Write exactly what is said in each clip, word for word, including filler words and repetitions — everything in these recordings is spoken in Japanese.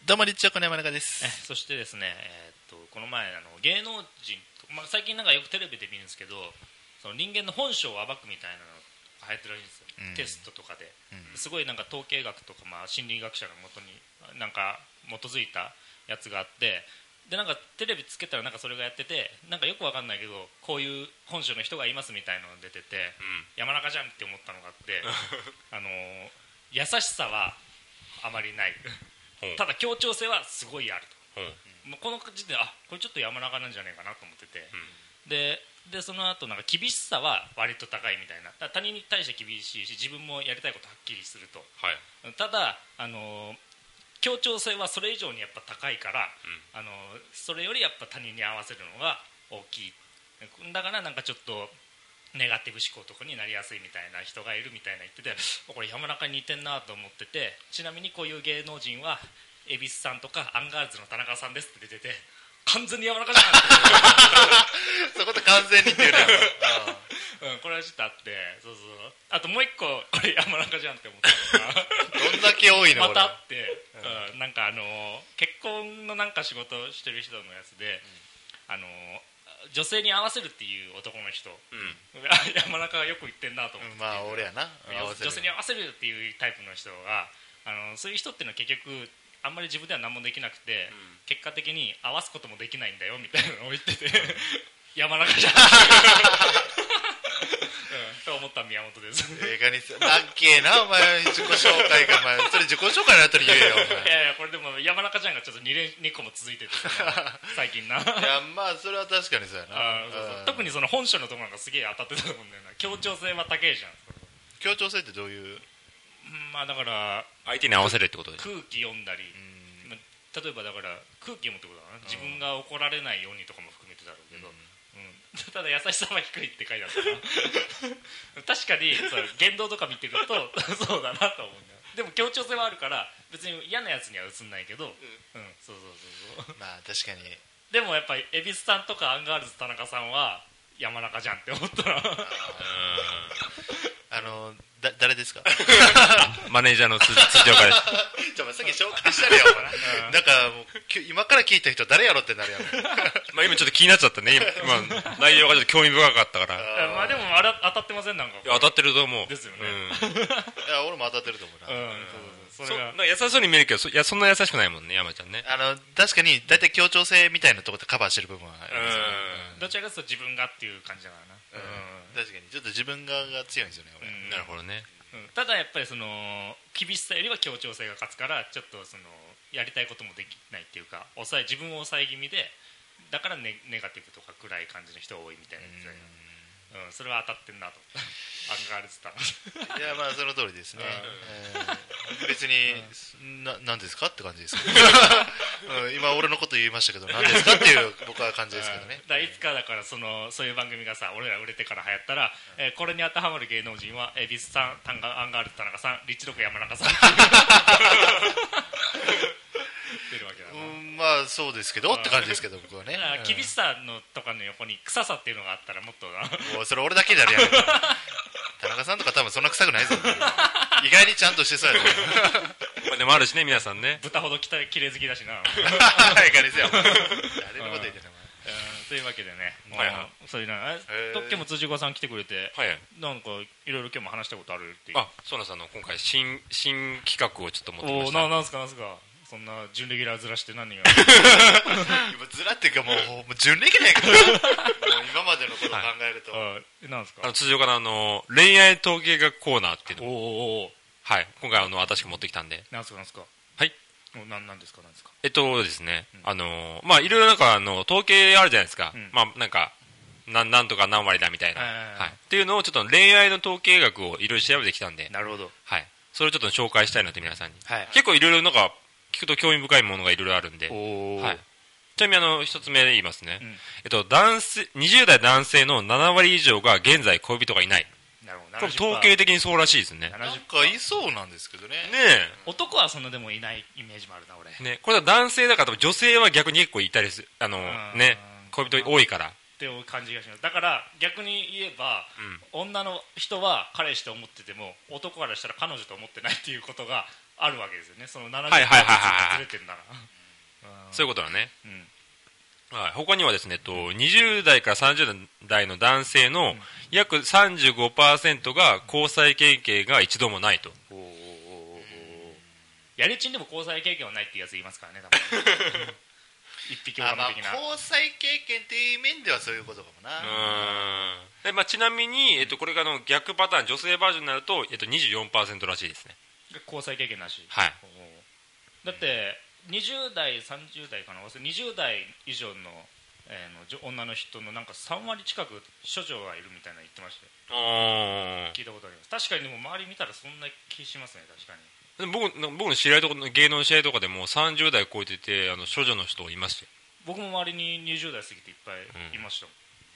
どうもリッチョコの山中です。 そしてですね、えー、っとこの前あの芸能人、まあ、最近なんかよくテレビで見るんですけど、その人間の本性を暴くみたいなのが流行ってるらしいんですよ、うん、テストとかで、うん、すごいなんか統計学とか、まあ、心理学者のもとになんか基づいたやつがあって、でなんかテレビつけたらなんかそれがやってて、なんかよくわかんないけどこういう本性の人がいますみたいなのが出てて、うん、山中じゃんって思ったのがあってあの優しさはあまりないただ協調性はすごいあると、うん、この時点であこれちょっと山中なんじゃないかなと思ってて、うん、で, でその後なんか厳しさは割と高いみたいな、他人に対して厳しいし自分もやりたいことはっきりすると、はい、ただあの協調性はそれ以上にやっぱ高いから、うん、あのそれよりやっぱ他人に合わせるのが大きい、だからなんかちょっとネガティブ思考とかになりやすいみたいな人がいるみたいな言ってて、これ山中に似てんなと思ってて、ちなみにこういう芸能人は恵比寿さんとかアンガールズの田中さんですって出てて、完全に山中じゃんってそこと完全にっていうねうん、これはちょっとあって、そうそう、あともう一個これ山中じゃんって思ったのがどんだけ多いのまたあって、うん、なんかあの結婚のなんか仕事してる人のやつで、うん、あの女性に合わせるっていう男の人、うん、山中がよく言ってんなと思って、 まあ俺やな、 女性に合わせるっていうタイプの人が、あのそういう人っていうのは結局あんまり自分では何もできなくて、うん、結果的に合わすこともできないんだよみたいなのを言ってて山中じゃんと思った宮本です。 映画にすなっけーなお前、自己紹介がお前それ自己紹介の後に言えよお前。 いやいやこれでも山中ちゃんがちょっと 2, 連に個も続いてて最近な。いやまあそれは確かにそうやな。 あそうそう、特にその本性のところなんかすげえ当たってたと思うんだよな。協調性は高いじゃん。 協調性ってどういう、 まあだから相手に合わせるってことで空気読んだり、うん、例えばだから空気読むってことだな、自分が怒られないようにとかも含めてだろうけど、うんうん、ただ優しさは低いって書いてあったな確かにそう言動とか見てるとそうだなと思うんだよ。でも協調性はあるから別に嫌なやつには映んないけど、うん、うん、そうそうそうそうまあ確かに。 でもやっぱり恵比寿さんとかアンガールズ田中さんは山中じゃんって思ったらあのだ誰ですかマネージャーの辻岡ですちょさっき紹介したれようん、だからもう今から聞いた人誰やろってなるやろまあ今ちょっと気になっちゃったね今内容がちょっと興味深かったからあまあでもあれ当たってませんなんか。 いや当たってると思うですよね、 うん、いや俺も当たってると思うな、うんうん、 そそれが優しそうに見えるけど そ, いやそんな優しくないもんね山ちゃんね。 あの確かに大体協調性みたいなところでカバーしてる部分はあります、ね、 うん、どちらかというと自分がっていう感じだからな、 うんうん、確かにちょっと自分側が強いんですよね俺、うん、 なるほどね、 うん、ただやっぱりその厳しさよりは協調性が勝つからちょっとそのやりたいこともできないっていうか抑え自分を抑え気味でだから ネ, ネガティブとか暗い感じの人が多いみたいなやつだけど、うん、それは当たってんなとアンガールズタンいやまあその通りですね、えー、別に、うん、な何ですかって感じですけど、うん、今俺のこと言いましたけど何ですかっていう僕は感じですけどね。 だいつかだからそのそういう番組がさ俺ら売れてから流行ったら、うんえー、これに当てはまる芸能人は恵比寿さんアンガールズ田中さんリッチロック山中さん出るわけだな、 うん、まあそうですけどって感じですけど僕はね、 うん、厳しさのとかの横に臭さっていうのがあったらもっとなおそれ俺だけじゃねえや田中さんとか多分そんな臭くないぞ意外にちゃんとしてそうやぞまあでもあるしね皆さんね豚ほどきれい好きだしなはいかですよ誰のこと言ってんのというわけでね、はいはい、そういうな特許も辻岡さん来てくれて、はい、なんかいろいろ今日も話したことあるっていう。 あ、そうなんです。あの今回新新企画をちょっと持ってきました。 おななんすかなんすかそんな準レギュラーずらして何が今ずらっていうかもう、もう準レギュラーやからもう今までのことを考えると、 はい、なんすかあの辻岡のあの恋愛統計学コーナーっていうのをおおはい今回あの私が持ってきたんでなんすかなんすかはいななんですかなんですかえっとですね、うん、あのまあいろいろなんかあの統計あるじゃないですか、うん、まあなんかななんとか何割だみたいな、はいはい、っていうのをちょっと恋愛の統計学をいろいろ調べてきたんで、 なるほど、 はい、それをちょっと紹介したいなって皆さんに、はい、結構いろいろなんか聞くと興味深いものがいろいろあるんで、はい、ちなみにあの一つ目で言いますね、うんえっと、男性にじゅう代男性のなな割以上が現在恋人がいない。 なるほど、 これ統計的にそうらしいですね。 なんかいそうなんですけどね。ねえ男はそんなでもいないイメージもあるな俺、 ね、これは男性だから女性は逆に結構いたりするあの、ね、恋人多いからっていう感じがします。だから逆に言えば、うん、女の人は彼氏と思ってても男からしたら彼女と思ってないっていうことがあるわけですよね。そのななじゅっパーセントがずれてるなら、 そういうことだね、うん、はい、他にはですね、とにじゅう代からさんじゅう代の男性の約 さんじゅうごパーセント が交際経験が一度もないと。おーおーおー、やりちんでも交際経験はないっていうやつ言いますからね、多分一匹狼的な、 まあ、交際経験っていう面ではそういうことかもな。 うんで、まあ、ちなみに、えっと、これがの逆パターン女性バージョンになると、えっと、にじゅうよんパーセント らしいですね。 交際経験なし、 はい、 だってにじゅう代さんじゅう代かな、にじゅう代以上の、えー、の女の人のなんかさん割近く処女がいるみたいな言ってましたよ。聞いたことあります。確かにでも周り見たらそんな気しますね。確かに僕, 僕の知り合いとか芸能の試合とかでもさんじゅう代超えてて、あの処女の人いましたよ。 僕も周りににじゅう代過ぎていっぱいいました、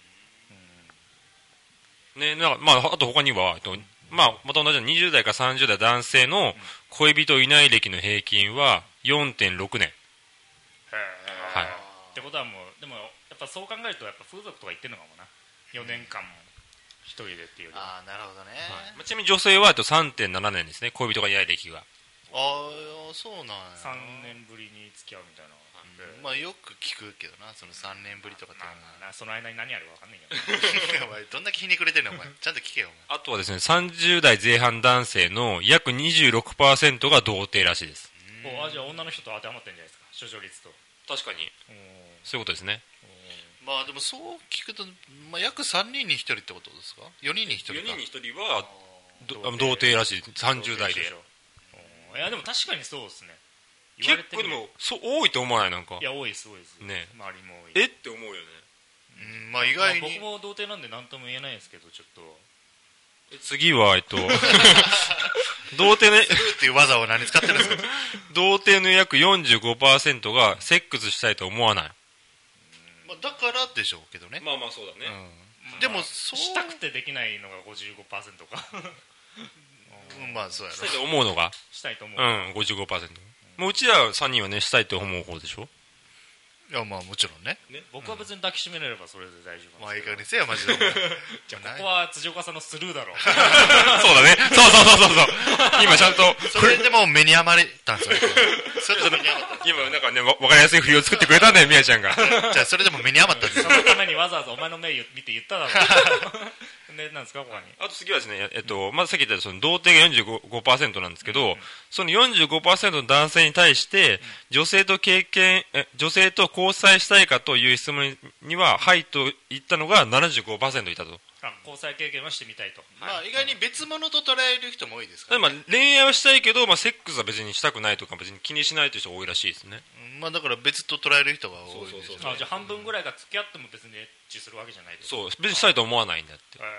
うんうん、ね、なんかまあ、あと他には、まあ、また同じようににじゅう代からさんじゅう代男性の恋人いない歴の平均は よんてんろくねん、 はい、ってことはもうでもやっぱそう考えるとやっぱ風俗とか行ってるのかもな、よねんかんも一人でっていうよりは。 ああ、なるほどね、 はい、ちなみに女性は さんてんななねんですね、恋人がいない歴が。 ああ、そうなんや。 さんねんぶりに付き合うみたいな、 うん、まあよく聞くけどな、そのさんねんぶりとかって、まあ、なその間に何あるか分かんないけどお前どんだけひねくれてんのお前、ちゃんと聞けよお前。 あとはですね、さんじゅう代前半男性の約 にじゅうろくパーセント が童貞らしいです。 おあじゃあ女の人と当てはまってるんじゃないですか、処女率と。 確かにそういうことですね。 まあでもそう聞くと、まあ、約さんにんにひとりってことですか。よにんにひとりか。 よにんにひとりは童貞らしい、さんじゅう代で。 いやでも確かにそうですね。 結構でもそう多いと思わない？なんかいや多いです多いです、 ね、 周りも多い。 えって思うよね。 うん、まあ意外に、まあ、 僕も童貞なんで何とも言えないですけど、ちょっと次はえっと童貞のっていう技を何使ってるんですか。 童貞の約 よんじゅうごパーセント がセックスしたいと思わない。 まあ、だからでしょうけどね。 まあまあそうだね、 うん、でもそうしたくてできないのが ごじゅうごパーセント かうん、まあそうやろ。 したいと思うのがしたいと思う、 うん、ごじゅうごパーセント、うん、もううちらさんにんはねしたいと思う方でしょ。 いやまあもちろん ね, ね僕は別に抱きしめれればそれで大丈夫。 まあいい加減にせよマジで。 じゃあここは辻岡さんのスルーだろう。 そうだね、そうそうそうそうそう今ちゃんとそれでも目に余れたんですよ。それでも目に余った今なんかね、わ分かりやすい振りを作ってくれたんだよ、みやちゃんが。 じゃあそれでも目に余ったんですよ。 そのためにわざわざお前の目見て言っただろう。でなんですか他に。 あと次はですね、えっと、まずさっき言ったその童貞が よんじゅうごパーセント なんですけど、うん、その よんじゅうごパーセント の男性に対して、女性と経験、え女性と交際したいかという質問には、はいと言ったのが ななじゅうごパーセント いたと。 あ、交際経験はしてみたいと。 まあ意外に別物と捉える人も多いですから、 ね、まあ恋愛はしたいけど、まあ、セックスは別にしたくないとか別に気にしないという人が多いらしいですね。 まあだから別と捉える人が多いですよね。 あ、じゃあ半分ぐらいが付き合っても別にエッチするわけじゃないと。 そう、別にしたいと思わないんだって。 えー、なる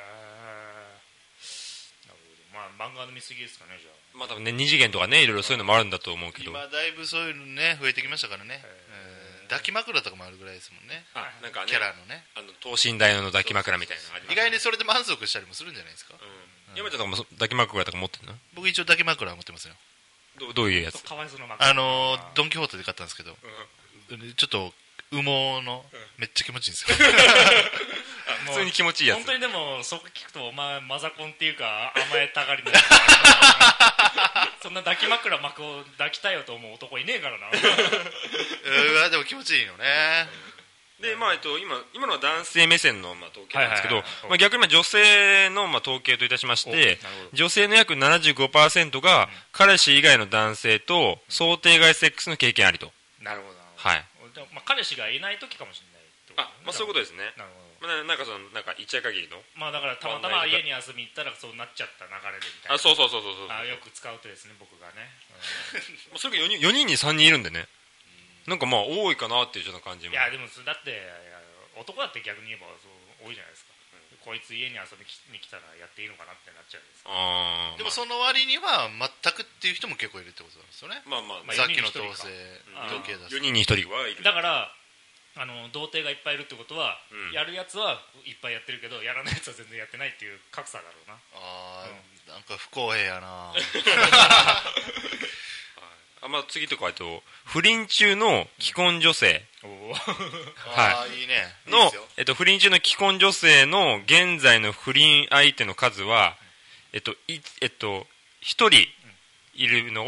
ほど。まあ漫画の見過ぎですかね、じゃあ。 まあ多分ね、二次元とかね、いろいろそういうのもあるんだと思うけど、 今だいぶそういうのね増えてきましたからね。抱き枕とかもあるぐらいですもんね。 あ、なんかね、 キャラのね、 あの等身大の抱き枕みたいなのがあります。 意外にそれで満足したりもするんじゃないですか。 うん、山ちゃんとかも抱き枕とか持ってるの？ 僕一応抱き枕持ってますよ。 ど, どういうやつ？ かわいそうな枕。 あのー、ドンキホーテで買ったんですけど、うん、ちょっと羽毛のめっちゃ気持ちいいんですよ。 普通に気持ちいいやつ。 本当にでもそう聞くとお前マザコンっていうか甘えたがりのそんな抱き枕巻くを抱きたいよと思う男いねえからな。 うわでも気持ちいいよね。 でまあえっと、今, 今のは男性目線のまあ統計なんですけど、まあ、逆に女性のまあ統計といたしまして、女性の約 ななじゅうごパーセント が彼氏以外の男性と想定外セックスの経験ありと。 なるほど、 はい、 まあ、彼氏がいない時かもしれないってこと、ね、 あ、まあ、そういうことですね。なるほど、まあ、なんかそのなんか一夜限りの、 まあ、だからたまたま家に遊びに行ったらそうなっちゃった流れでみたいな。 あ、そうそうそうそうそう。 あ、よく使うとですね、僕がね、 うん、それが 4, 人よにんにさんにんいるんでね、なんかまあ多いかなっていうような感じも。 いやでもだって男だって逆に言えばそう多いじゃないですか、うん、こいつ家に遊びに来たらやっていいのかなってなっちゃうんですか。 あ、 でもその割には全くっていう人も結構いるってことなんですよね。 まあまあ、 さっきの統制統計だよにんにひとりはいる。 だからあの童貞がいっぱいいるってことは、うん、やるやつはいっぱいやってるけどやらないやつは全然やってないっていう格差だろうな。 あ、うん、なんか不公平やな。 あ、まあ、次とかと不倫中の既婚女性、 うん、はい、いいねの、いいえっと、不倫中の既婚女性の現在の不倫相手の数は、えっといえっと、ひとりいるのは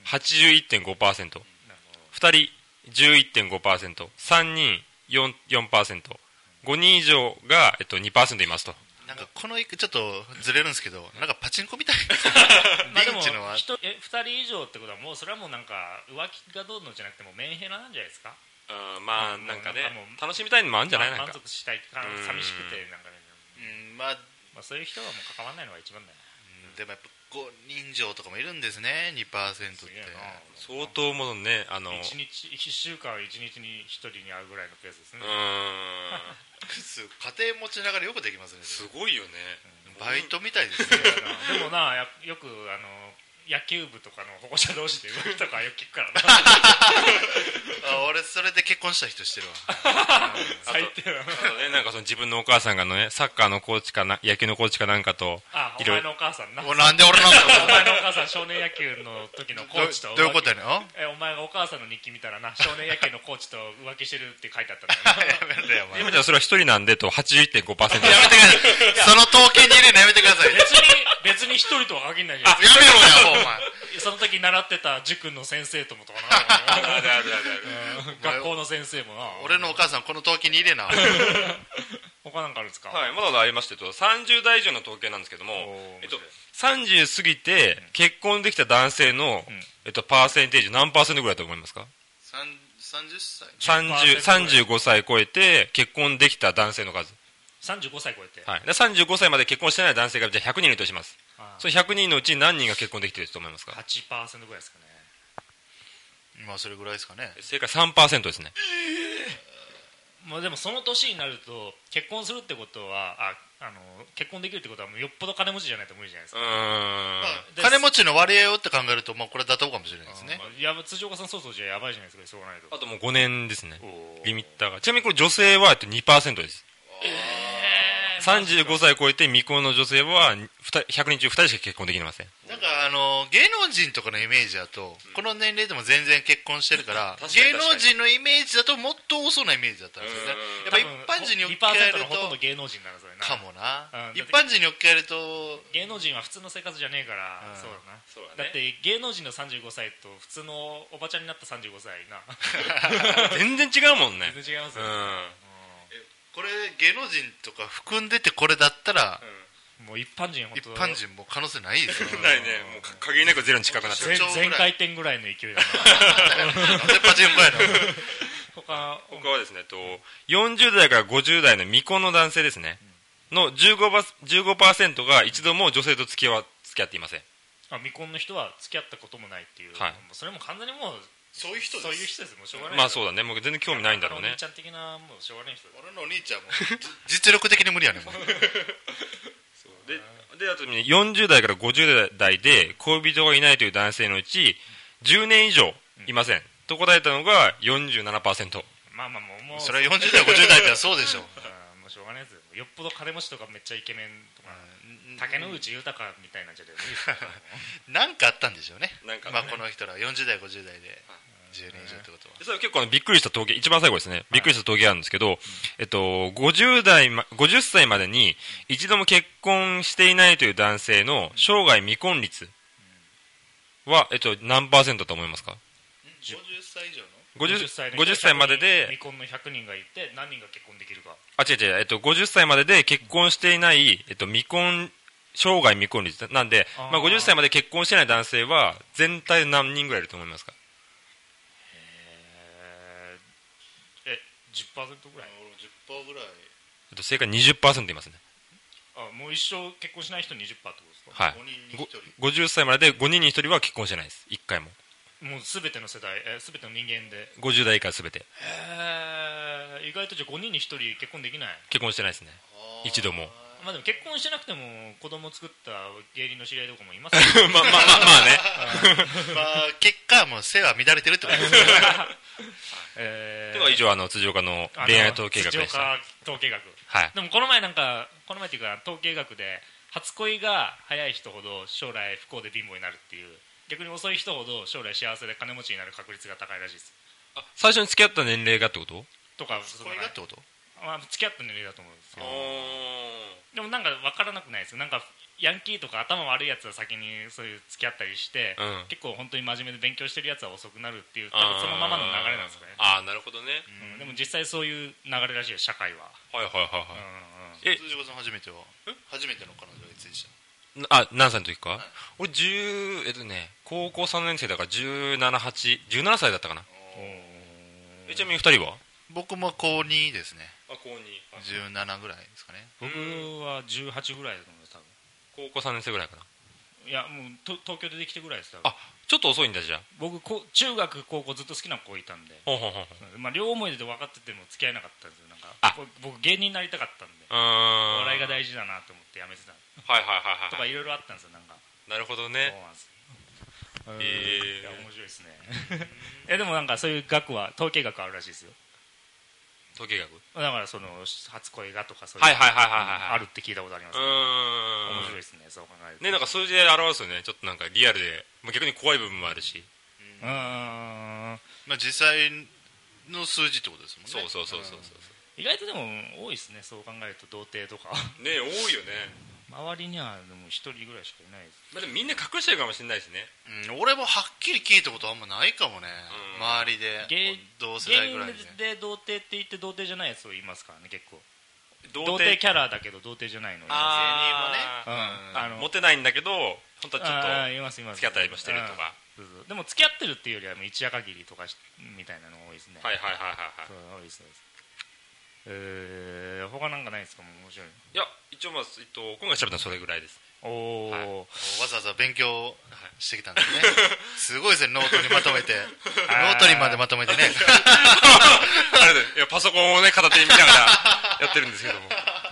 はちじゅういってんごパーセント、ふたり じゅういってんごパーセント、さんにん よんパーセント、ごにん以上が、えっと、にパーセントいますと。 なんかこのちょっとずれるんですけど、なんかパチンコみたいまあでもリンチのはえふたり以上ってことはもうそれはもうなんか浮気がどうのじゃなくてもメンヘラなんじゃないですか。 うん、まあなんかねなんかもう楽しみたいのもあるんじゃない、 まあなんか満足したい寂しくてなんかね、 うんまあ、 まあ、そういう人はもう関わらないのが一番だよ。 でもやっぱごにん以上とかもいるんですね、にパーセントって相当ものね、あのいちにちいっしゅうかんいちにちにひとりに会うぐらいのペースですね。 うーん家庭持ちながらよくできますね。 すごいよね、 バイトみたいですねでもなやよくあの野球部とかの保護者同士で浮気とかよく聞くからなあ俺それで結婚した人してるわ最低だな。 あとね、なんかその自分のお母さんがのね、サッカーのコーチかな野球のコーチかなんかとあ、おいろいろ前のお母さんな。おなんで俺なんか前のお母さん少年野球の時のコーチとどどういうことやねんあえお前がお母さんの日記見たらな、少年野球のコーチと浮気してるって書いてあったんだよやめろよお前今じゃそれは一人なんでと はちじゅういってんごパーセントやめてくださいその統計に入れるのやめてください別に別に一人とは限らないじゃん。 やめろよお前その時習ってた塾の先生ともとかなあるあるあるうん学校の先生もな。 俺のお母さんこの統計に入れな他なんかあるんですか。 はい、まだまだありましてとさんじゅう代以上の統計なんですけどもお、ーえっと、さんじゅう過ぎて結婚できた男性の、 うんえっと、パーセンテージ何パーセントぐらいだと思いますか。 さんさんじゅっさいさんじゅう さんじゅうごさい超えて結婚できた男性の数、 さんじゅうごさい超えて、 はい、でさんじゅうごさいまで結婚してない男性がじゃあひゃくにんいるとします。 あそのひゃくにんのうち何人が結婚できていると思いますか。 はちパーセントぐらいですかね。 まあそれぐらいですかね。 正解 さんパーセント ですね。 まあ、でもその年になると結婚するってことはああの結婚できるってことはもうよっぽど金持ちじゃないと無理じゃないですか。 うーん、 まであ金持ちの割合をって考えると、まあこれ妥当かもしれないですね。 いや辻岡さんそうそうじゃやばいじゃないですか、しょうがないと。 あともうごねんですね、 おーリミッターが。ちなみにこれ女性はえっと にパーセント です。 えーさんじゅうごさい超えて未婚の女性はひゃくにん中ふたりしか結婚できません。 なんかあの芸能人とかのイメージだと、この年齢でも全然結婚してるから確かに芸能人のイメージだともっと多そうなイメージだったんですよね。やっぱ一般人に置き換えるにパーセントのほとんどと芸能人なのそれな。 かもな、 うん一般人に置き換えると芸能人は普通の生活じゃねえから、 うんそうだな。 そうだねだって芸能人のさんじゅうごさいと普通のおばちゃんになったさんじゅうごさいな全然違うもんね。 全然違いますよ、 うんこれ芸能人とか含んでてこれだったら、 もう一般人本一当般人も可能性ないですよないね、もうか限りなくゼロに近くなってる。 全全回転ぐらいの勢いだななんでパチンコやの他他はですね、とよんじゅう代からごじゅう代の未婚の男性ですね、の じゅうごパーセント が一度も女性と付き合わ付き合っていません。 あ未婚の人は付き合ったこともないっていう、 はいもうそれも完全にもうそういう人です。 そういう人ですもうしょうがない。 まあそうだね、もう全然興味ないんだろうねお兄ち。ゃん的なもうしょうがない人だ。 俺のお兄ちゃんも実力的に無理やねんもうでであとねよんじゅう代からごじゅう代で恋人がいないという男性のうちじゅうねん以上いません、と答えたのが よんじゅうななパーセント。 まあまあもうもうそれはよんじゅう代ごじゅう代ってそうでしょうんもうしょうがないですよ。よっぽど金持ちとかめっちゃイケメンとか、竹野内豊みたいなんじゃでもいいですよなんかあったんでしょうね。 なんかねまあこの人らよんじゅう代ごじゅう代でじゅうねん以上ってことは、 でそれ結構ねびっくりした統計、一番最後ですね、びっくりした統計があるんですけど、えっと、ごじゅう代ま、ごじゅっさいまでに一度も結婚していないという男性の生涯未婚率は、えっと、何パーセントだと思いますか。 ごじゅっさい以上のごじゅう, ごじゅっさいのごじゅっさいまでで、 未婚のひゃくにんがいて何人が結婚できるか。 あ、違う違う、えっと、ごじゅっさいまでで結婚していない、えっと、未婚、生涯未婚率なんで、 あーまあ、ごじゅっさいまで結婚してない男性は全体で何人ぐらいいると思いますか。 えーえ じゅっパーセント ぐらい。 俺も じゅっパーセント ぐらいえっと、正解 にじゅっパーセント いますね。 あもう一生結婚しない人 にじゅっパーセント ってことですか。 はいごにんにひとりごじゅっさいまででごにんにひとりは結婚してないです、いっかいも。 もうすべての世代、えー、全ての人間で。 ごじゅう代以下すべてへー意外とじゃあごにんにひとり結婚できない。 結婚してないですね、一度も。 まあでも結婚してなくても子供作った芸人の知り合いとかもいますよまあまあまあまあねまあ結果もう背は乱れてるってことですねえーでは以上、あの辻岡の恋愛統計学でした。 あの辻岡統計学。 はい。 でもこの前なんかこの前っていうか統計学で初恋が早い人ほど将来不幸で貧乏になるっていう、逆に遅い人ほど将来幸せで金持ちになる確率が高いらしいです。 あ、最初に付き合った年齢がってこと。 とかこれがってことまあ、付き合った年齢だと思うんですけど、でもなんか分からなくないですよ。なんかヤンキーとか頭悪いやつは先にそういう付き合ったりして、うん、結構本当に真面目で勉強してるやつは遅くなるっていう多分そのままの流れなんですかね。 ああなるほどね、 うん、でも実際そういう流れらしいよ社会は。 はいはいはいはい、 うんうん、え辻子さん初めては初めての彼女がいつでした？ あ何歳の時か、はい、俺じゅうえっとね高校さんねん生だからじゅうなな、はち、じゅうななさいだったかな。えちなみにふたりは？ 僕も高にですね。 あ高にじゅうななぐらいですかね。 僕はじゅうはちぐらいだと思います多分。 高校さんねん生ぐらいかな。 いやもうと東京出てきてぐらいです。 あちょっと遅いんだじゃあ。 僕こ中学高校ずっと好きな子いたんで、ほうほうほう、まあ、両思いで分かってても付き合えなかったんですよ。なんか僕芸人になりたかったんで、お笑いが大事だなと思ってやめてた。 はいはいはいはい。 とかいろいろあったんですよなんか。 なるほどね。 そうなんです。えー、いや面白いですね。えでもなんかそういう学は統計学あるらしいですよ。 統計学だからその初恋がとかそういうのあるって聞いたことあります、ね、うん面白いですねそう考えるとね。なんか数字で表すよね。ちょっとなんかリアルで、まあ、逆に怖い部分もあるし、 うん、うんまあ実際の数字ってことですもんね。 そうそうそうそうそう、 意外とでも多いですねそう考えると童貞とかね多いよね。 周りにはでも一人ぐらいしかいないです。 まあ、でもみんな隠してるかもしれないですね、 うん、俺もはっきり聞いたことあんまないかもね、うん、周りで同世代ぐらいで芸人で童貞って言って童貞じゃないやつを言いますからね結構。童貞キャラだけど童貞じゃないの。 あ芸人もね、うん、あのモテないんだけど本当はちょっと付き合ったりもしてるとか。 でも付き合ってるっていうよりは一夜限りとかみたいなのが多いですね。 はいはいはいはいはい。 そう多いですそうです。えー、他なんかないですかも面白い。 いや一応まあ、えっと、今回喋ったのはそれぐらいです。 おお、はい、 わざわざ勉強してきたんですね。すごいですねノートにまとめてノートにまでまとめてねあれでいやパソコンをね片手に見ながらやってるんですけども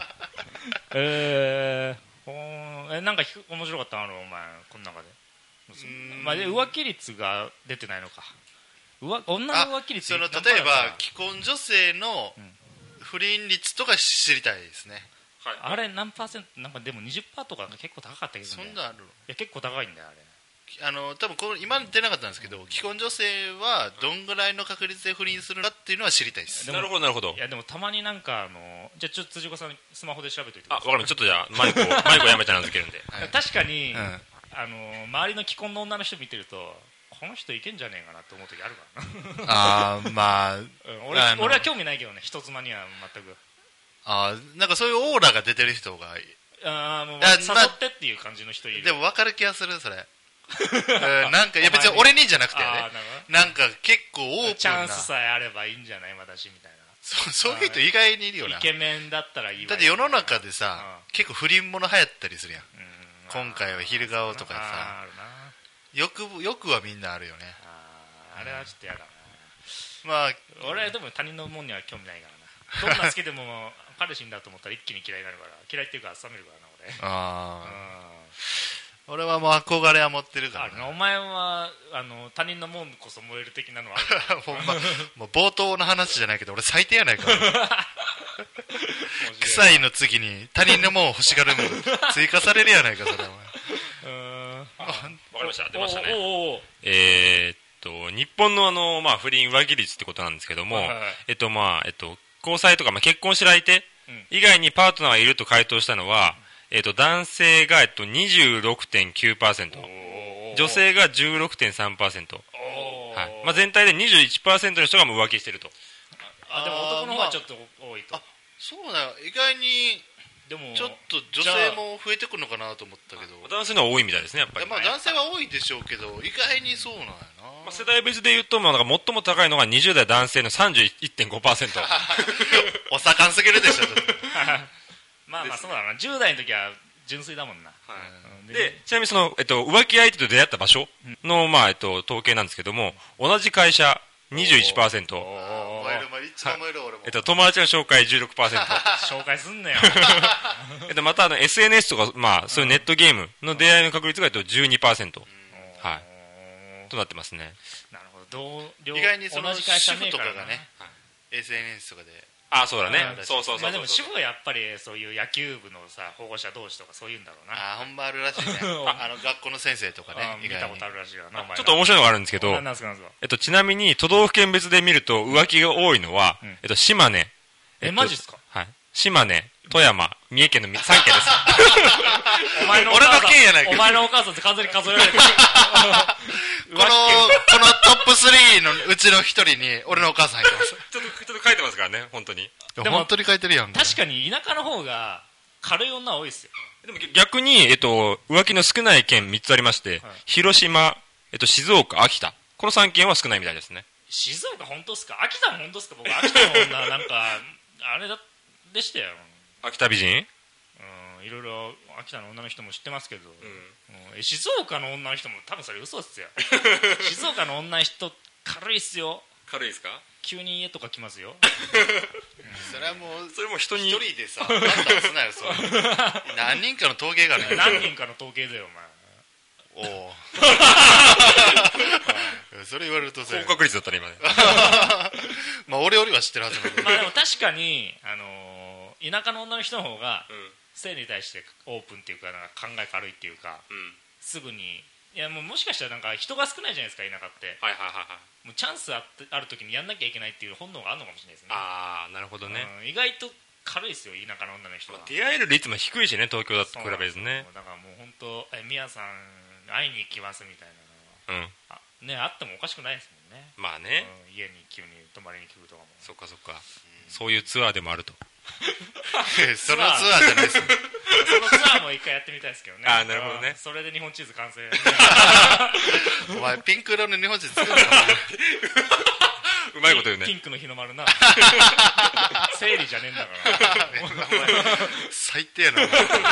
えー、えなんか面白かったあのお前この中でまあ、で浮気率が出てないのか。浮女の浮気率その例えば既婚女性の不倫率とか知りたいですね、 はい、あれ何パーセントなんかでも にじゅっパーセント とか結構高かったけどね。 そんなあるの？いや結構高いんだよあれ。 あの多分この今出なかったんですけど既婚女性はどんぐらいの確率で不倫するかっていうのは知りたいです。 なるほどなるほど。 いやでもたまになんかあのじゃあちょっと辻子さんスマホで調べておいてください。あ分かりました。ちょっとじゃあマイクをマイクをやめちゃ名付けるんで、 はい、確かに、うん、あの周りの既婚の女の人見てるとこの人いけんじゃねえかなって思う時あるからな。 あーまあ、うん、 俺, あ俺は興味ないけどね人妻には全く。 あなんかそういうオーラが出てる人があもう誘ってっていう感じの人いる。 でも分かる気がするそれなんかいや別に俺にじゃなくてねなんか結構オープンなチャンスさえあればいいんじゃない私みたいな。 そ, そういう人意外にいるよな。 イケメンだったらいいわ。 だって世の中でさ、うん、結構不倫もの流行ったりするやん、うん、今回は昼顔とかさあるな。よくよくはみんなあるよね。 あ, あれはちょっと嫌だな。 まあ俺はでも他人のもんには興味ないからな。どんな好きでも彼氏にだと思ったら一気に嫌いになるから嫌いっていうか冷めるからな俺。ああ俺はもう憧れは持ってるから、 ね、お前はあの他人のもんこそ燃える的なのはあるほんまもう冒頭の話じゃないけど俺最低やないか臭いの次に他人のもん欲しがるも追加されるやないかそれは。 うーんわかりました出ましたね。おおおえー、っと日本のあの、まあ、不倫浮気率ってことなんですけども、はいはいはい、えっとまあえっと交際とか、まあ、結婚してる相手以外にパートナーがいると回答したのは、えー、と男性が、えっと、にじゅうろくてんきゅうパーセント 女性が じゅうろくてんさんパーセント、はいまあ、全体で にじゅういちパーセント の人がもう浮気してると。 あでも男の方はちょっと多いと。 あそうだよ意外にでもちょっと女性も増えてくるのかなと思ったけど男性の方が多いみたいですねやっぱり。 まあ、男性は多いでしょうけど意外にそうなんやな、 まあ、世代別で言うと、まあ、なんか最も高いのがにじゅう代男性の さんじゅういってんごパーセントお盛んすぎるでしょまあまあそうだなじゅう代の時は純粋だもんな、はい、で, でちなみにその、えっと、浮気相手と出会った場所の、まあえっと、統計なんですけども同じ会社 にじゅういちパーセント、 燃える燃える一番燃える俺も、 えっと、友達の紹介 じゅうろくパーセント紹介すんなよえっと、またあの エスエヌエス とか、まあ、そういうネットゲームの出会いの確率が、えっと、じゅうにパーセント、はい、となってますね。 なるほど。 意外にその主婦とかがね、はい、エスエヌエス とかであそうだね、うん、そうそうそうそう、 まあ、でも主婦はやっぱりそういう野球部のさ保護者同士とかそういうんだろうな。 あほんまあるらしいねあの学校の先生とかね見たことあるらしいよな。 ちょっと面白いのがあるんですけど、えっと、ちなみに都道府県別で見ると浮気が多いのは、うんえっと、島根、 えっと、えマジっすか。 はい、島根富山、三重県のさん県ですお前のお俺母さんの県やないかお前のお母さんって完全に数えられてるこのこのトップスリーのうちの一人に俺のお母さん入ってますちょっとちょっと書いてますからね本当に。 でも本当に書いてるやん。 確かに田舎の方が軽い女多いですよ。 でも逆に、えっと、浮気の少ない県みっつありまして、はい、広島、えっと、静岡、秋田、このさん県は少ないみたいですね。 静岡本当っすか？秋田も本当っすか？僕秋田の女なんかあれだでしたよ。 秋田美人？ うん、いろいろ秋田の女の人も知ってますけど、うん、静岡の女の人も多分それ嘘っすよ静岡の女の人軽いっすよ。 軽いっすか？ 急に家とか来ますよ、うん、 それはもうそれも人に一人でさ判断すなよそれ何人かの統計がある何人かの統計だよお前おおそれ言われると高確率だったね今ねまあ俺よりは知ってるはずなんだけどまあでも確かに、あのー、田舎の女の人の方が、うん、性に対してオープンっていうか、なんか考え軽いっていうか、うん、すぐにいやもうもしかしたらなんか人が少ないじゃないですか田舎って、 はいはいはいはい、 もうチャンスあってある時にやんなきゃいけないっていう本能があるのかもしれないですね。 ああなるほどね、 うん、意外と軽いですよ田舎の女の人は。 出会える率も低いしね東京だと比べずね。 だからもう本当え宮さん会いに行きますみたいなのは、うん、あねあってもおかしくないですもんね。 まあね、 うん、家に急に泊まりに来るとかも。 そっかそっか、うん、そういうツアーでもあるとそのツアーじゃないですよそのツアーも一回やってみたいですけどね。 ああなるほどね。 それで日本地図完成お前ピンク色の日本地図作るのかなうまいこと言うね。 ピンクの日の丸な生理じゃねえんだから最低やな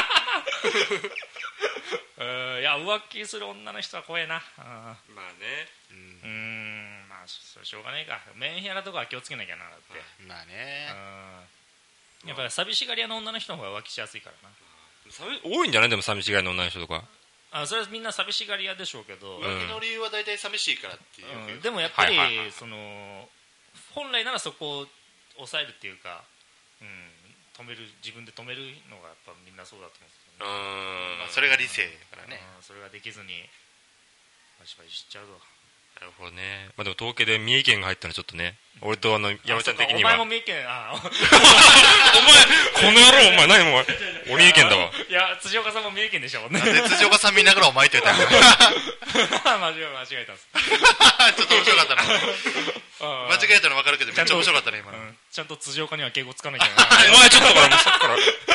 いや浮気する女の人は怖えな。 あまあねうん、うんまあそれしょうがねえか。メンヘラとかは気をつけなきゃなだって。 まあねやっぱり寂しがり屋の女の人の方が浮気しやすいからな。 多いんじゃないでも寂しがりの女の人とか。 あそれはみんな寂しがり屋でしょうけど、 浮気の理由は大体寂しいからっていう、 うん、でもやっぱり、はいはいはい、その本来ならそこを抑えるっていうか、うん、止める自分で止めるのがやっぱみんなそうだと思うんですよね。 うん、まあ、それが理性だからね、 うん、それができずにバシバシしちゃうと。 なるほどね。まあ、でも統計で三重県が入ったのちょっとね、俺とあの山ちゃん的には。 お前も三重県、あお前この野郎お前何お前俺三重県だわ。 いや辻岡さんも三重県でしょうね。 辻岡さん見ながらお前って言ったん間違え間違えたんですちょっと面白かったな間違えたの分かるけどめっちゃ面白かったね今の、うん、 ちゃんと辻岡には敬語つかなきゃなお前ちょっとからもうさっきから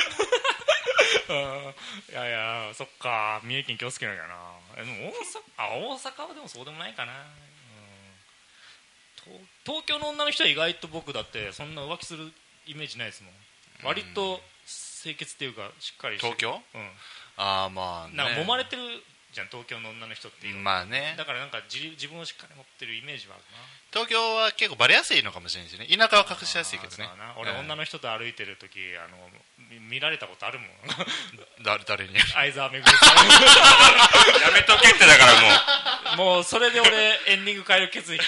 いやいやそっか三重県気をつけなきゃな。でも大阪あ大阪はでもそうでもないかな、うん、東京の女の人は意外と僕だってそんな浮気するイメージないですもん。割と清潔っていうかしっかりして東京、うん、ああまあねなんか揉まれてるじゃん東京の女の人っていう。 まあねだからなんか自, 自分をしっかり持ってるイメージはあるな。 東京は結構バレやすいのかもしれないですね。田舎は隠しやすいけどね。 俺、うん、女の人と歩いてる時あの 見, 見られたことあるもん誰, 誰に相沢めぐみさんやめとけってだからもうもうそれで俺エンディング変える決意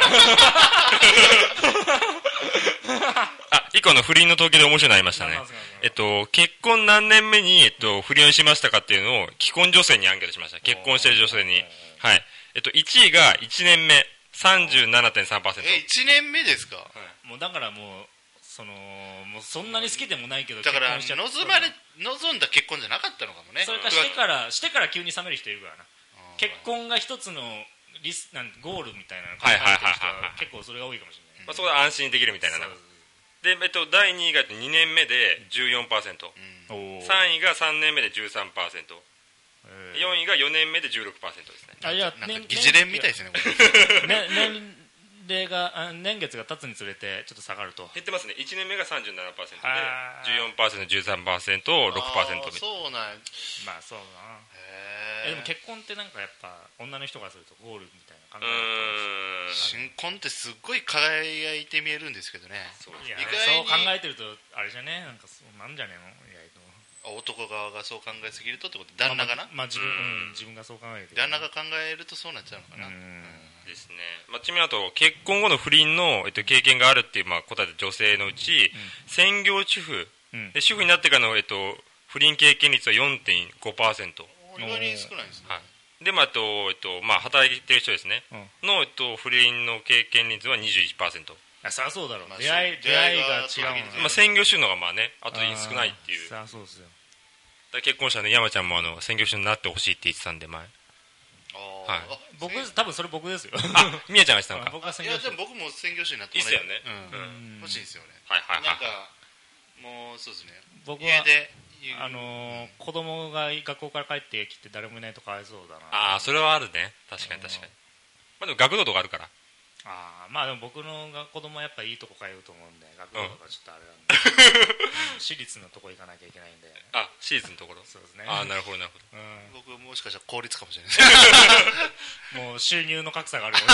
あ、一個の不倫の統計で面白いのありましたね。えっと、結婚何年目に、えっと、不倫をしましたかっていうのを既婚女性にアンケートしました。結婚してる女性に。はい。えっと、いちいがいちねんめ、さんじゅうななてんさんパーセント。 え、いちねんめですか？はい、 もうだからもう、その、もうそんなに好きでもないけど、 だから、望まれ、望んだ結婚じゃなかったのかもね。 それかしてから、してから急に冷める人いるからな。結婚が一つのリスなんゴールみたいなの考えてる人は結構それが多いかもしれない。 まあ、そこで安心できるみたいな。で、えっと、だいにいがにねんめで じゅうよんパーセント、うん、さんいがさんねんめで じゅうさんパーセント、よんいがよねんめで じゅうろくパーセント ですね。 あ、いや、 なんか疑似恋みたいですねこれね年齢が年月が経つにつれてちょっと下がると減ってますね。いちねんめが さんじゅうななパーセント で じゅうよんパーセント、じゅうさんパーセント、ろくパーセント みたいな。 そうなんまあそうだな。へえ。でも結婚ってなんかやっぱ女の人がするとゴールみたいな感じ。 うーん、新婚ってすっごい輝いて見えるんですけどね。 そういや意外にそう考えてるとあれじゃね、なんかそうなんじゃねえの意外と。 男側がそう考えすぎるとってこと。旦那がな、 まあ、まあ、自分、うん、自分がそう考える、 旦那が考えるとそうなっちゃうのかな。うん、 うんですね。まあ、ちなみにあと結婚後の不倫の、えっと、経験があるっていう、まあ、答えた女性のうち、うん、専業主婦、うん、で主婦になってからの、えっと、不倫経験率は よんてんごパーセント。 意外に少ないですね。はい、 で、まあえっとえっとまあ、働いてる人ですね、うん、の、えっと、不倫の経験率は にじゅういちパーセント。 あ、そりゃそうだろう、まあ、出会い出会いが違うもんね、 まあ、専業主婦の方がまあね後で少ないっていう。 そりゃそうですよ。 だ結婚したね、山ちゃんもあの専業主婦になってほしいって言ってたんで前。 あ、はい、僕多分それ僕ですよ。 あ、みやちゃんがしたのか。 僕は専業主婦。いやでも僕も専業主婦になってもらいたい。いいっすよね、うんうん、欲しいですよね。 はいはいはい。 なんかもうそうですね、 僕は家であのー、子供が学校から帰ってきて誰もいないとかわいそうだな。 ああ、それはあるね、確かに確かに。まあでも学童とかあるから。 ああ、まあでも僕の子供はやっぱいいとこ通うと思うんで、学童とかちょっとあれなんで、うん、私立のとこ行かなきゃいけないんで。 あ、私立のところ。 そうですね。 ああ、なるほどなるほど、 うん、僕もしかしたら公立かもしれないですもう収入の格差がある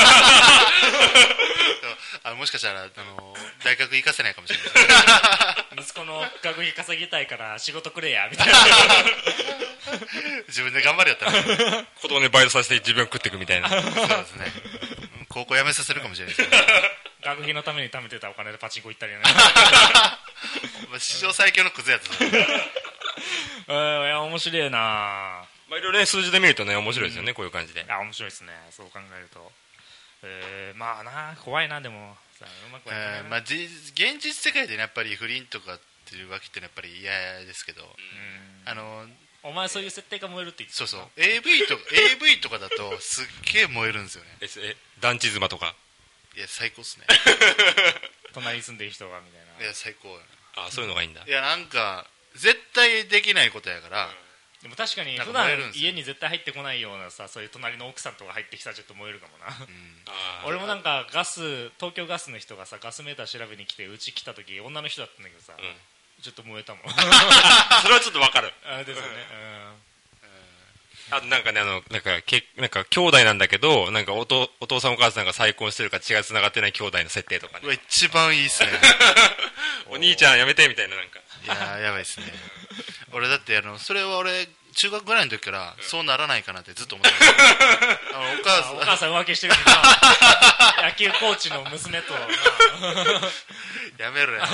あのもしかしたらあの大学行かせないかもしれない息子の学費稼ぎたいから仕事くれやみたいな自分で頑張れやったら子供にバイトさせて自分を食っていくみたいな。そうですね、高校辞めさせるかもしれないです学費のために貯めてたお金でパチンコ行ったりね史上最強のクズやつえー、いや面白いな、 まあ、いろいろね数字で見るとね面白いですよね、うん、こういう感じで。 あ、面白いですね、そう考えると。えー、まあな、怖いな、でもさ、うまくはいかないな、 えーまあ、現実世界で、ね、やっぱり不倫とかっていうわけってやっぱり嫌ですけど、うん、あのお前そういう設定が燃えるって言ってた。 そうそう エーブイ と, エーブイ とかだとすっげえ燃えるんですよね。 ええ団地妻とか。 いや最高っすね隣に住んでる人がみたいな。 いや最高やなあ、そういうのがいいんだ。 いやなんか絶対できないことやから、うん、 でも確かに普段家に絶対入ってこないようなさ、そういう隣の奥さんとか入ってきたらちょっと燃えるかもな、うん、俺もなんかガス東京ガスの人がさガスメーター調べに来てうち来た時女の人だったんだけどさ、うん、ちょっと燃えたもんそれはちょっとわかる。 あですよね、 うん、あとなんかね、あのなんかけなんか兄弟なんだけどなんか お, とお父さんお母さんが再婚してるか血が繋がってない兄弟の設定とかね。 一番いいっすねお兄ちゃんやめてみたいな。なんかいややばいっすね俺だってあのそれは俺中学ぐらいの時からそうならないかなってずっと思ってたあのお母さんお母さん浮気してるしな野球コーチの娘とやめろや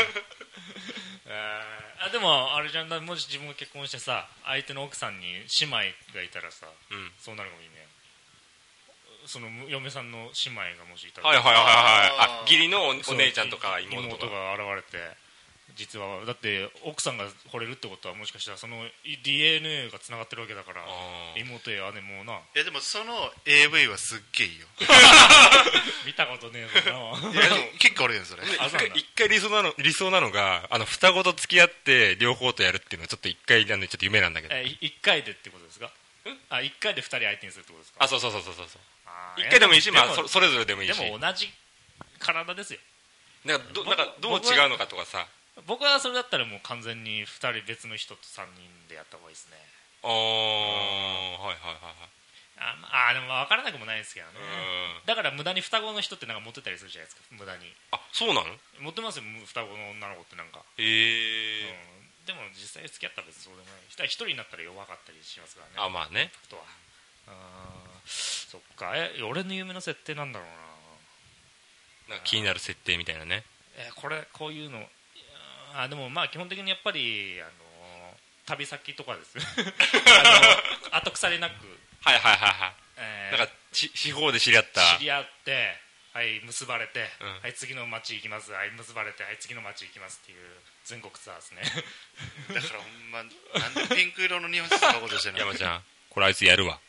あでもあれじゃん、もし自分が結婚してさ相手の奥さんに姉妹がいたらさ、うん、そうなるかもいいね。その嫁さんの姉妹がもしいたら、 はいはいはいはい、あ義理の お, お姉ちゃんとか妹とか妹が現れて、実はだって奥さんが惚れるってことはもしかしたらその ディーエヌエー がつながってるわけだから、妹や姉もな。 いやでもその エーブイ はすっげえいいよ見たことねえもんな。 いや結構あるよそれ。 一回, 一回理想なの理想なのがあの双子と付き合って両方とやるっていうのはちょっと一回あのちょっと夢なんだけど。 え一回でってことですか。あ一回で二人相手にするってことですか。 あそうそうそうそうそう。一回でもいいし、まあ そ, それぞれでもいいし。 でも同じ体ですよ。 なんか ど, なんかどう違うのかとかさ。 僕はそれだったらもう完全にふたり別の人とさんにんでやった方がいいですね。 ああ、はいはいはいはい。 あ、まあ、でも分からなくもないですけどね。だから無駄に双子の人ってなんか持ってたりするじゃないですか、無駄に。 あ、そうなの？ 持ってますよ、双子の女の子ってなんか。 へえ、 うん、でも実際付き合ったら別にそうでもない。一人になったら弱かったりしますからね。 あ、まあね。 とは。あ、そっか。え、俺の夢の設定なんだろうな。 なんか気になる設定みたいなね。 え、これこういうの。あ、でもまあ基本的にやっぱりあの旅先とかですあの後腐りなく、 はいはいはいはい、えー、なんか地方で知り合った知り合ってはい結ばれて、うん、はい次の町行きます、はい結ばれてはい次の町行きますっていう全国ツアーですねだからほんまなんでピンク色の日本人のことしてるの山ちゃんこれあいつやるわ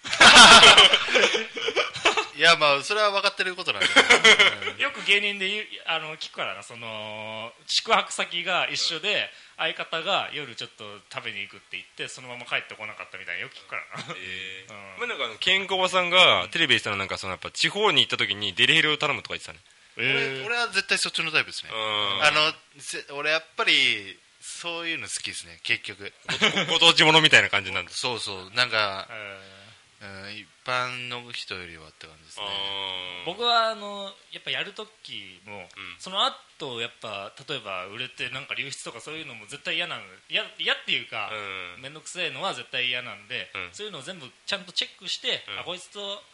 いやまあそれは分かってることなんだけどよく芸人であの聞くからな、その宿泊先が一緒で相方が夜ちょっと食べに行くって言ってそのまま帰ってこなかったみたいなよく聞くからな、 えーうん、まあ、なんかケンコバさんがテレビでしたらなんかそのやっぱ地方に行った時にデリヘルを頼むとか言ってたね、 えー、俺, 俺は絶対そっちのタイプですね。あの俺やっぱりそういうの好きですね結局ご当地ものみたいな感じなんだそうそうなんか、えーうん、一般の人よりはって感じですね。 僕はあのやっぱやるときも、うん、その後やっぱ例えば売れてなんか流出とかそういうのも絶対嫌なの嫌っていうか面倒、うん、くせえのは絶対嫌なんで、うん、そういうのを全部ちゃんとチェックして、うん、あこいつと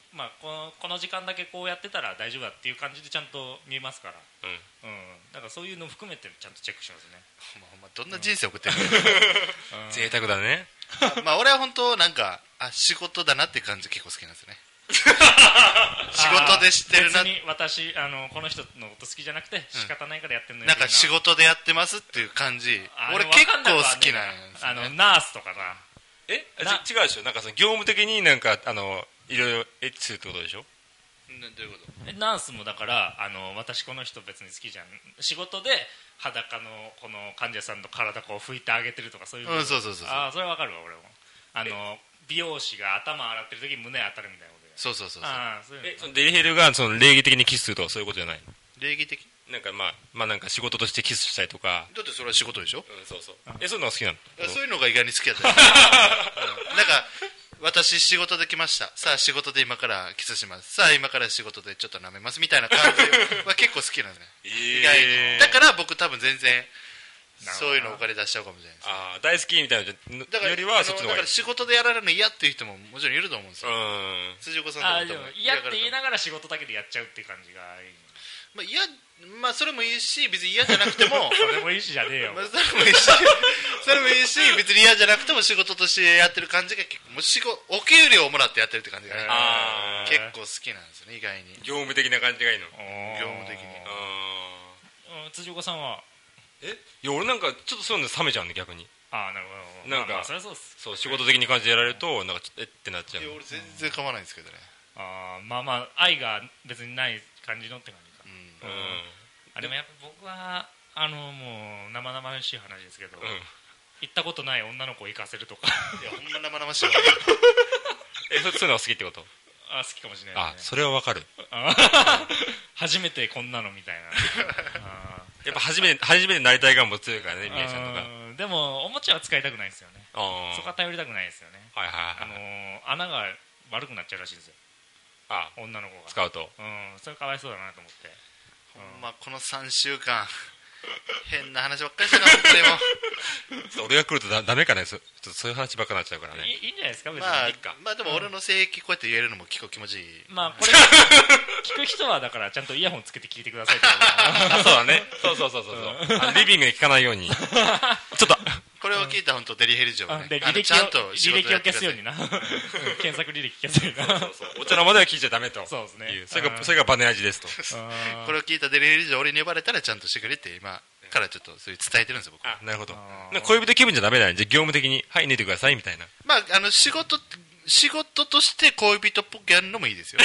まあ、このこの時間だけこうやってたら大丈夫だっていう感じでちゃんと見えますから、うんうん、だからそういうのを含めてちゃんとチェックしますね。 まあまあ、どんな人生送ってるの、 うん、贅沢だね。 まあ俺は本当なんかあ仕事だなっていう感じ結構好きなんですよね仕事でしてるな、 別に私あのこの人のこと好きじゃなくて仕方ないからやってるのよ、 なんか仕事でやってますっていう感じ、俺結構好きなんですよ、ね、 あのナースとかな、 え違うでしょ、なんかその業務的になんかあのいろいろエッチするってことでしょ。 どういうこと？ ナースもだからあの私この人別に好きじゃん、仕事で裸のこの患者さんの体こう拭いてあげてるとかそういう、 うん、そうそうそうそう、 あそれはわかるわ俺も、あの美容師が頭洗ってる時に胸当たるみたいなことで、 そうそうそうそう、 あそういうの、 えそのデリヘルがその礼儀的にキスするとかそういうことじゃないの？ 礼儀的なんかまあまあなんか仕事としてキスしたりとか。 だってそれは仕事でしょ、 うん、そうそう。えそういうのが好きなの？ そういうのが意外に好きだったよ、うん、なんか私仕事で来ました、さあ仕事で今からキスします、さあ今から仕事でちょっと舐めますみたいな感じは結構好きなんですね、えー、意外に。だから僕多分全然そういうのお金出しちゃうかもしれないです、ね、 ああ大好きみたいなだからよりはそっちの方がいい。だから仕事でやられるの嫌っていう人ももちろんいると思うんですよ。辻岡さんとかあでも嫌って言いながら仕事だけでやっちゃうっていう感じがいい、 まあ、いやまあそれもいいし別に嫌じゃなくてもそれもいいしじゃねえよ、 まあ、それもいいしそれもいいし別に嫌じゃなくても仕事としてやってる感じが結構もう仕事お給料をもらってやってるって感じが、ね、あ結構好きなんですよね意外に。 業務的な感じがいいの？ 業務的に。 あ辻岡さんはえいや俺なんかちょっとそういうの冷めちゃうんで逆に。 ああなるほど、なんか、まあ、それはそうです。 そう仕事的に感じでやられるとなんかちょっとえってなっちゃう。 いや俺全然構わないんですけどね。 あまあまあ愛が別にない感じのって感じか、うん、うん、あでもやっぱ僕はあのもう生々しい話ですけど、うん、行ったことない女の子を行かせるとかいやほんま生々しいわえそういうのが好きってこと？ あ好きかもしれないですね。 あそれはわかる初めてこんなのみたいなあやっぱ初めて初めてなりたい願望強いからね宮さんとか。 でもおもちゃは使いたくないですよね。そこは頼りたくないですよね。 はいはいはい、 あのー、穴が悪くなっちゃうらしいですよ。あ女の子が使うと、 うん、それかわいそうだなと思って、 ほんまこのさんしゅうかん変な話ばっかりしてな本当にも俺が来るとだダメかね、そちょっとそういう話ばっかりなっちゃうからね。 いいいんじゃないですか別に、 まあ、 いいか。 まあでも俺の性癖こうやって言えるのも結構気持ちいい。 まあこれ聞く人はだからちゃんとイヤホンつけて聞いてくださいってあそうだねそうそうそうそうそう、うん、リビングで聞かないようにちょっとこれを聞いた本当デリヘル嬢はね、 で履歴をちゃんと履歴を消すようにな検索履歴消すようになそうそうお茶の間では聞いちゃダメと。 そうですね、 それがそれがバネ味ですとこれを聞いたデリヘル嬢俺に呼ばれたらちゃんとしてくれって今からちょっとそういう伝えてるんですよ僕。 あなるほど。恋人気分じゃダメだね。じゃあ業務的にはい寝てくださいみたいな。 まああの仕事仕事として恋人っぽくやるのもいいですよ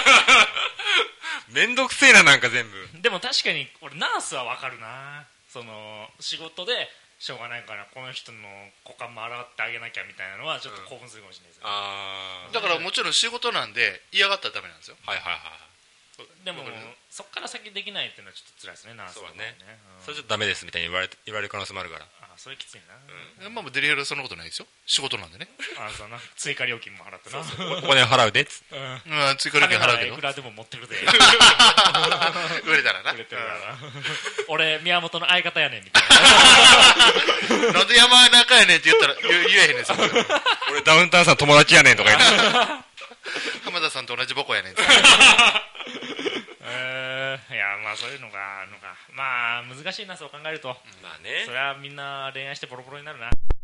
めんどくせえななんか全部。 でも確かに俺ナースは分かるな。その仕事でしょうがないからこの人の股間も洗ってあげなきゃみたいなのはちょっと興奮するかもしれないですよ、ね、 うん、あだからもちろん仕事なんで嫌がったらダメなんですよ。 はいはいはい。 でもそっから先できないっていうのはちょっと辛いですねナースはね。 そうね、うん、それちょっとダメですみたいに言われ言われる可能性もあるから。 あそれきついな、 うん、まあデリヘルはそんなことないですよ仕事なんでね。 あそうな追加料金も払ってなそうそうお金を払うでっつって、 うん、追加料金払うけどいくらでも持ってるで売れたらな売れてるからな俺宮本の相方やねんみたいななんで山中やねんって言ったら言えへんねんそ俺ダウンタウンさん友達やねんとか言って浜田さんと同じ母校やねんってえー、いやまあそういうのがあるのか。まあ難しいなそう考えると、 まあね、 それはみんな恋愛してボロボロになるな。